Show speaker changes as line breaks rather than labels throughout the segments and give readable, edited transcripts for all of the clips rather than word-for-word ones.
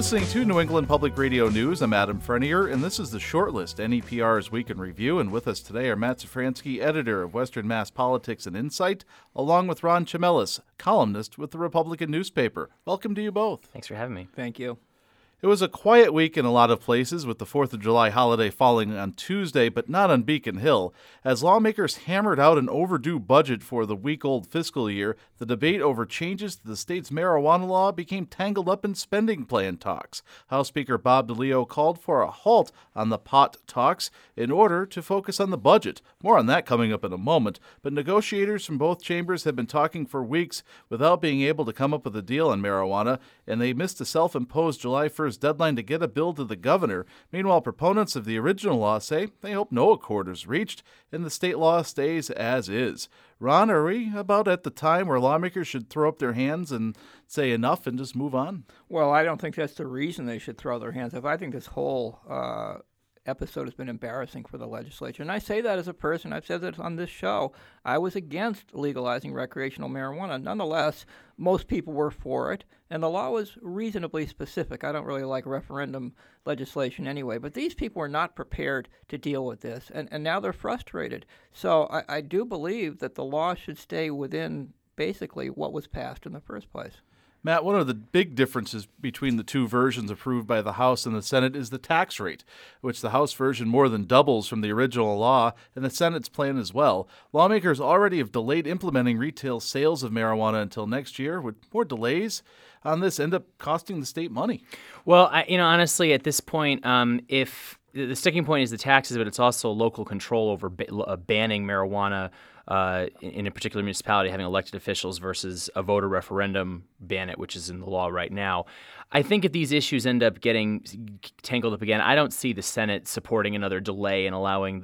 listening to New England Public Radio News. I'm Adam Frenier, and this is the Shortlist, NEPR's Week in Review. And with us today are Matt Safransky, editor of Western Mass Politics and Insight, along with Ron Chamelis, columnist with the Republican newspaper. Welcome to you both.
Thanks for having me.
Thank you.
It was a quiet week in a lot of places, with the 4th of July holiday falling on Tuesday, but not on Beacon Hill. As lawmakers hammered out an overdue budget for the week-old fiscal year, the debate over changes to the state's marijuana law became tangled up in spending plan talks. House Speaker Bob DeLeo called for a halt on the pot talks in order to focus on the budget. More on that coming up in a moment, but negotiators from both chambers have been talking for weeks without being able to come up with a deal on marijuana, and they missed a self-imposed July 1st deadline to get a bill to the governor. Meanwhile, proponents of the original law say they hope no accord is reached and the state law stays as is. Ron, are we about at the time where lawmakers should throw up their hands and say enough and just move on?
Well, I don't think that's the reason they should throw their hands up. I think this whole episode has been embarrassing for the legislature. And I say that as a person. I've said that on this show. I was against legalizing recreational marijuana. Nonetheless, most people were for it, and the law was reasonably specific. I don't really like referendum legislation anyway, but these people were not prepared to deal with this, and now they're frustrated. So I do believe that the law should stay within basically what was passed in the first place.
Matt, one of the big differences between the two versions approved by the House and the Senate is the tax rate, which the House version more than doubles from the original law, and the Senate's plan as well. Lawmakers already have delayed implementing retail sales of marijuana until next year. Would more delays on this end up costing the state money?
Well, honestly, at this point, if the sticking point is the taxes, but it's also local control over banning marijuana in a particular municipality, having elected officials versus a voter referendum ban it, which is in the law right now. I think if these issues end up getting tangled up again, I don't see the Senate supporting another delay and allowing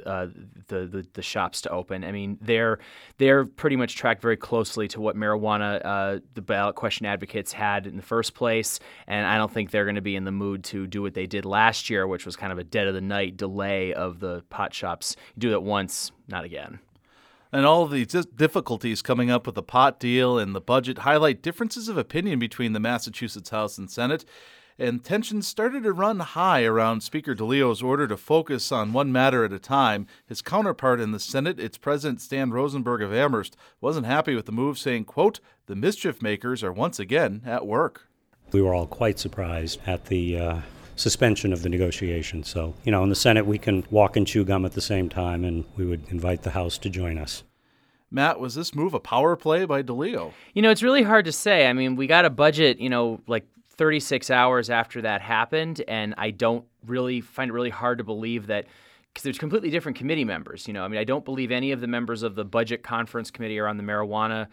the shops to open. I mean, they're pretty much tracked very closely to what marijuana the ballot question advocates had in the first place, and I don't think they're going to be in the mood to do what they did last year, which was kind of a dead-of-the-night delay of the pot shops. You do that once, not again.
And all of these difficulties coming up with the pot deal and the budget highlight differences of opinion between the Massachusetts House and Senate. And tensions started to run high around Speaker DeLeo's order to focus on one matter at a time. His counterpart in the Senate, its President Stan Rosenberg of Amherst, wasn't happy with the move, saying, quote, "The mischief makers are once again at work."
We were all quite surprised at the suspension of the negotiation. So, in the Senate, we can walk and chew gum at the same time, and we would invite the House to join us.
Matt, was this move a power play by DeLeo?
It's really hard to say. I mean, we got a budget, like 36 hours after that happened, and I don't really find it really hard to believe that, because there's completely different committee members. I don't believe any of the members of the Budget Conference Committee are on the marijuana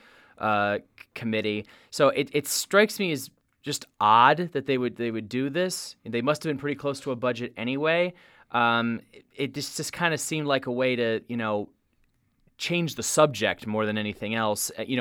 committee. So it strikes me as just odd that they would do this. They must have been pretty close to a budget anyway. It just kind of seemed like a way to, change the subject more than anything else, in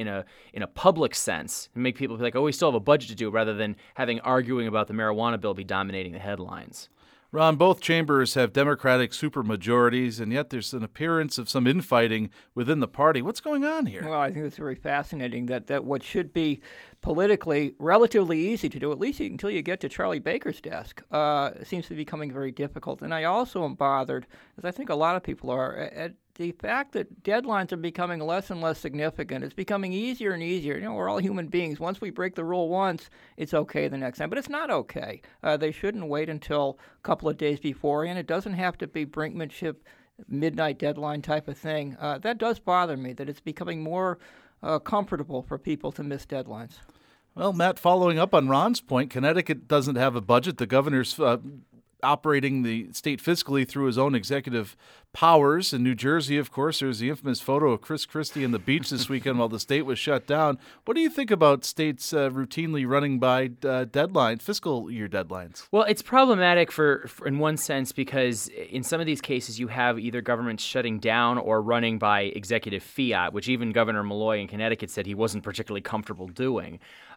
a public sense, and make people feel like, oh, we still have a budget to do, rather than having arguing about the marijuana bill be dominating the headlines.
Ron, both chambers have Democratic supermajorities, and yet there's an appearance of some infighting within the party. What's going on here?
Well, I think it's very fascinating that what should be politically relatively easy to do, at least until you get to Charlie Baker's desk, seems to be becoming very difficult. And I also am bothered, as I think a lot of people are, at the fact that deadlines are becoming less and less significant. It's becoming easier and easier. We're all human beings. Once we break the rule once, it's okay the next time. But it's not okay. They shouldn't wait until a couple of days before, and it doesn't have to be brinkmanship, midnight deadline type of thing. That does bother me, that it's becoming more comfortable for people to miss deadlines.
Well, Matt, following up on Ron's point, Connecticut doesn't have a budget. The governor's operating the state fiscally through his own executive powers. In New Jersey, of course, there's the infamous photo of Chris Christie on the beach this weekend while the state was shut down. What do you think about states routinely running by fiscal year deadlines?
Well, it's problematic for in one sense, because in some of these cases you have either governments shutting down or running by executive fiat, which even Governor Malloy in Connecticut said he wasn't particularly comfortable doing.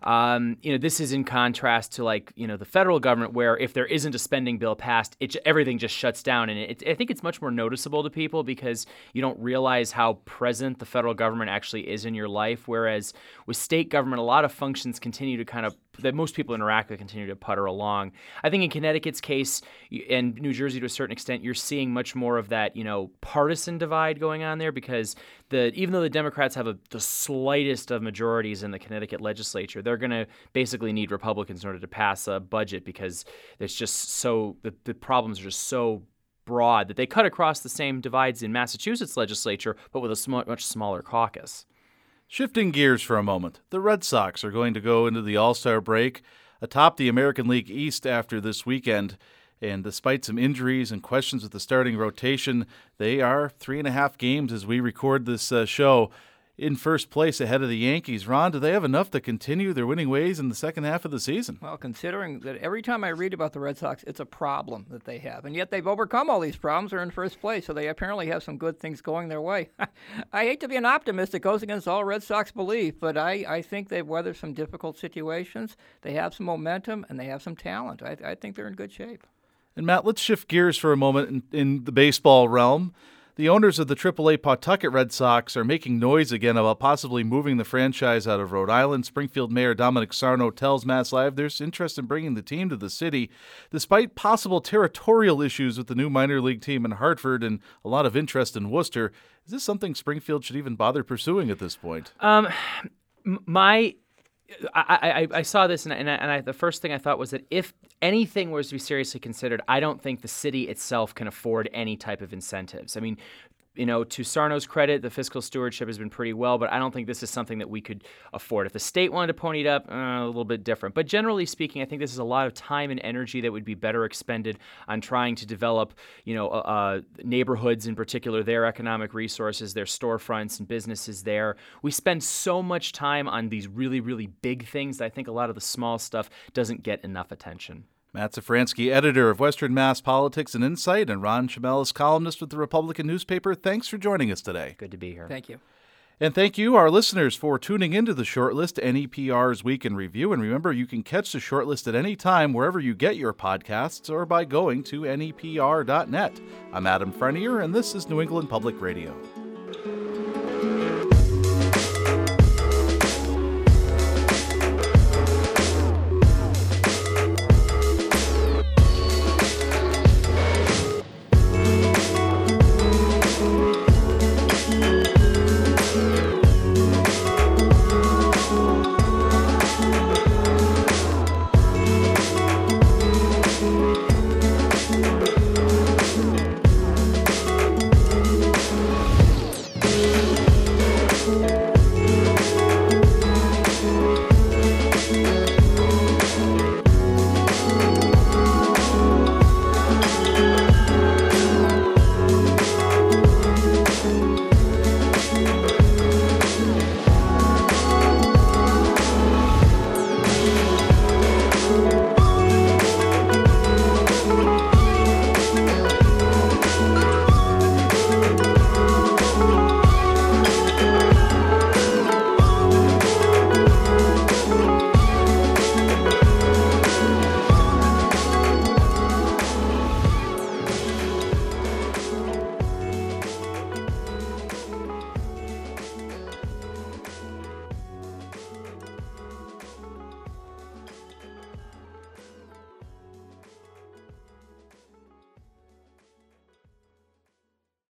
This is in contrast to the federal government, where if there isn't a spending bill passed, everything just shuts down. And I think it's much more noticeable to people because you don't realize how present the federal government actually is in your life. Whereas with state government, a lot of functions continue to kind of that most people interact with continue to putter along. I think in Connecticut's case and New Jersey to a certain extent, you're seeing much more of that, partisan divide going on there because even though the Democrats have the slightest of majorities in the Connecticut legislature, they're going to basically need Republicans in order to pass a budget because there's just the problems are just so broad that they cut across the same divides in Massachusetts legislature, but with a much smaller caucus.
Shifting gears for a moment, the Red Sox are going to go into the All-Star break atop the American League East after this weekend. And despite some injuries and questions with the starting rotation, they are 3.5 games as we record this show in first place ahead of the Yankees. Ron, do they have enough to continue their winning ways in the second half of the season?
Well, considering that every time I read about the Red Sox, it's a problem that they have. And yet they've overcome all these problems. They're in first place, so they apparently have some good things going their way. I hate to be an optimist. It goes against all Red Sox belief, but I think they've weathered some difficult situations. They have some momentum, and they have some talent. I think they're in good shape.
And Matt, let's shift gears for a moment in the baseball realm. The owners of the AAA Pawtucket Red Sox are making noise again about possibly moving the franchise out of Rhode Island. Springfield Mayor Dominic Sarno tells Mass Live there's interest in bringing the team to the city, despite possible territorial issues with the new minor league team in Hartford and a lot of interest in Worcester. Is this something Springfield should even bother pursuing at this point?
I saw this, and the first thing I thought was that if anything was to be seriously considered, I don't think the city itself can afford any type of incentives. I mean, to Sarno's credit, the fiscal stewardship has been pretty well, but I don't think this is something that we could afford. If the state wanted to pony it up, a little bit different. But generally speaking, I think this is a lot of time and energy that would be better expended on trying to develop, neighborhoods in particular, their economic resources, their storefronts and businesses there. We spend so much time on these really, really big things that I think a lot of the small stuff doesn't get enough attention.
Matt Safransky, editor of Western Mass Politics and Insight, and Ron Chamelis, columnist with the Republican newspaper. Thanks for joining us today.
Good to be here.
Thank you.
And thank you, our listeners, for tuning into the Shortlist, NEPR's Week in Review. And remember, you can catch the Shortlist at any time wherever you get your podcasts or by going to NEPR.net. I'm Adam Frenier, and this is New England Public Radio.